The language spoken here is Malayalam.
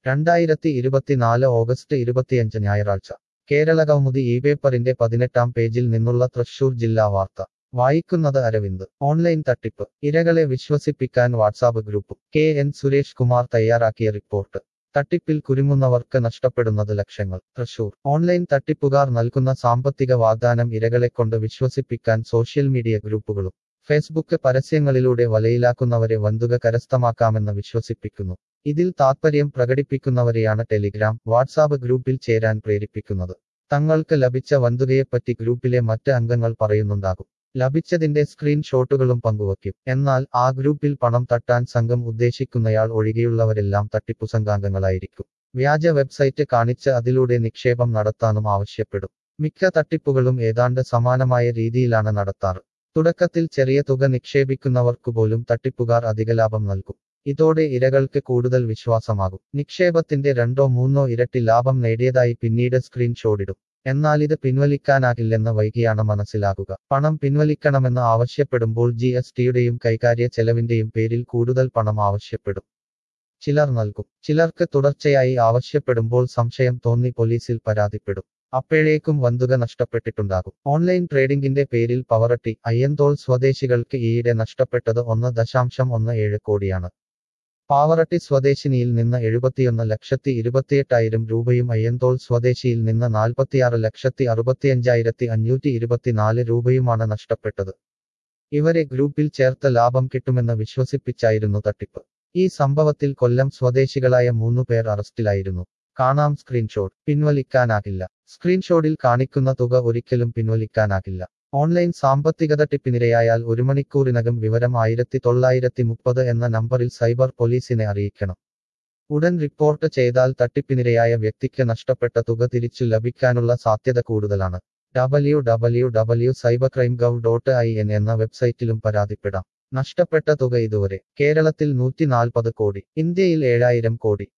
2024 ഓഗസ്റ്റ് 25 ഞായറാഴ്ച കേരളകൗമുദി ഈ പേപ്പറിന്റെ 18-ാം പേജിൽ നിന്നുള്ള തൃശൂർ ജില്ലാ വാർത്ത വായിക്കുന്നത് അരവിന്ദ്. ഓൺലൈൻ തട്ടിപ്പ് ഇരകളെ വിശ്വസിപ്പിക്കാൻ WhatsApp group. KN Suresh Kumar തയ്യാറാക്കിയ റിപ്പോർട്ട്. തട്ടിപ്പിൽ കുരുങ്ങുന്നവർക്ക് നഷ്ടപ്പെടുന്നത് ലക്ഷങ്ങൾ. തൃശൂർ. ഓൺലൈൻ തട്ടിപ്പുകാർ നൽകുന്ന സാമ്പത്തിക വാഗ്ദാനം ഇരകളെക്കൊണ്ട് വിശ്വസിപ്പിക്കാൻ സോഷ്യൽ മീഡിയ ഗ്രൂപ്പുകളും ഫേസ്ബുക്ക് പരസ്യങ്ങളിലൂടെ വലയിലാക്കുന്നവരെ വന്തുക കരസ്ഥമാക്കാമെന്ന് വിശ്വസിപ്പിക്കുന്നു. ഇതിൽ താത്പര്യം പ്രകടിപ്പിക്കുന്നവരെയാണ് ടെലിഗ്രാം, വാട്സാപ്പ് ഗ്രൂപ്പിൽ ചേരാൻ പ്രേരിപ്പിക്കുന്നത്. തങ്ങൾക്ക് ലഭിച്ച വന്തുകയെപ്പറ്റി ഗ്രൂപ്പിലെ മറ്റ് അംഗങ്ങൾ പറയുന്നുണ്ടാകും. ലഭിച്ചതിന്റെ സ്ക്രീൻ ഷോട്ടുകളും പങ്കുവയ്ക്കും. എന്നാൽ ആ ഗ്രൂപ്പിൽ പണം തട്ടാൻ സംഘം ഉദ്ദേശിക്കുന്നയാൾ ഒഴികെയുള്ളവരെല്ലാം തട്ടിപ്പു സംഘാംഗങ്ങളായിരിക്കും. വ്യാജ വെബ്സൈറ്റ് കാണിച്ച് അതിലൂടെ നിക്ഷേപം നടത്താനും ആവശ്യപ്പെടും. മിക്ക തട്ടിപ്പുകളും ഏതാണ്ട് സമാനമായ രീതിയിലാണ് നടത്താറ്. തുടക്കത്തിൽ ചെറിയ തുക നിക്ഷേപിക്കുന്നവർക്കുപോലും തട്ടിപ്പുകാർ അധിക ലാഭം നൽകും. ഇതോടെ ഇരകൾക്ക് കൂടുതൽ വിശ്വാസമാകും. നിക്ഷേപത്തിന്റെ 2-3 ഇരട്ടി ലാഭം നേടിയതായി പിന്നീട് സ്ക്രീൻഷോട്ടിടും. എന്നാൽ ഇത് പിൻവലിക്കാനാകില്ലെന്ന് വൈകിയാണ് മനസ്സിലാകുക. പണം പിൻവലിക്കണമെന്ന് ആവശ്യപ്പെടുമ്പോൾ GSTയുടെയും കൈകാര്യ ചെലവിന്റെയും പേരിൽ കൂടുതൽ പണം ആവശ്യപ്പെടും. ചിലർ നൽകും. ചിലർക്ക് തുടർച്ചയായി ആവശ്യപ്പെടുമ്പോൾ സംശയം തോന്നി പോലീസിൽ പരാതിപ്പെടും. അപ്പോഴേക്കും വന്തുക നഷ്ടപ്പെട്ടിട്ടുണ്ടാകും. ഓൺലൈൻ ട്രേഡിംഗിന്റെ പേരിൽ പവറട്ടി, അയ്യന്തോൾ സ്വദേശികൾക്ക് ഈയിടെ നഷ്ടപ്പെട്ടത് 1.17 കോടിയാണ്. പാവറട്ടി സ്വദേശിനിയിൽ നിന്ന് 71,28,000 രൂപയും അയ്യന്തോൾ സ്വദേശിയിൽ നിന്ന് 46,65,524 രൂപയുമാണ് നഷ്ടപ്പെട്ടത്. ഇവരെ ഗ്രൂപ്പിൽ ചേർത്ത് ലാഭം കിട്ടുമെന്ന് വിശ്വസിപ്പിച്ചായിരുന്നു തട്ടിപ്പ്. ഈ സംഭവത്തിൽ കൊല്ലം സ്വദേശികളായ 3 പേർ അറസ്റ്റിലായിരുന്നു. കാണാം സ്ക്രീൻഷോട്ട്. പിൻവലിക്കാനാകില്ല. സ്ക്രീൻഷോട്ടിൽ കാണിക്കുന്ന തുക ഒരിക്കലും പിൻവലിക്കാനാകില്ല. ഓൺലൈൻ സാമ്പത്തിക തട്ടിപ്പിനിരയായാൽ 1 മണിക്കൂറിനകം വിവരം 1930 എന്ന നമ്പറിൽ സൈബർ പോലീസിനെ അറിയിക്കണം. ഉടൻ റിപ്പോർട്ട് ചെയ്താൽ തട്ടിപ്പിനിരയായ വ്യക്തിക്ക് നഷ്ടപ്പെട്ട തുക തിരിച്ചു ലഭിക്കാനുള്ള സാധ്യത കൂടുതലാണ്. www.cybercrime.gov.in എന്ന വെബ്സൈറ്റിലും പരാതിപ്പെടാം. നഷ്ടപ്പെട്ട തുക ഇതുവരെ കേരളത്തിൽ 140 കോടി, ഇന്ത്യയിൽ 7,000 കോടി.